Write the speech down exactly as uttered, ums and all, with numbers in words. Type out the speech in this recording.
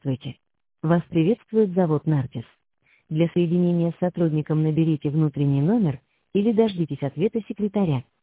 Здравствуйте. Вас приветствует завод «Нартис». Для соединения с сотрудником наберите внутренний номер или дождитесь ответа секретаря.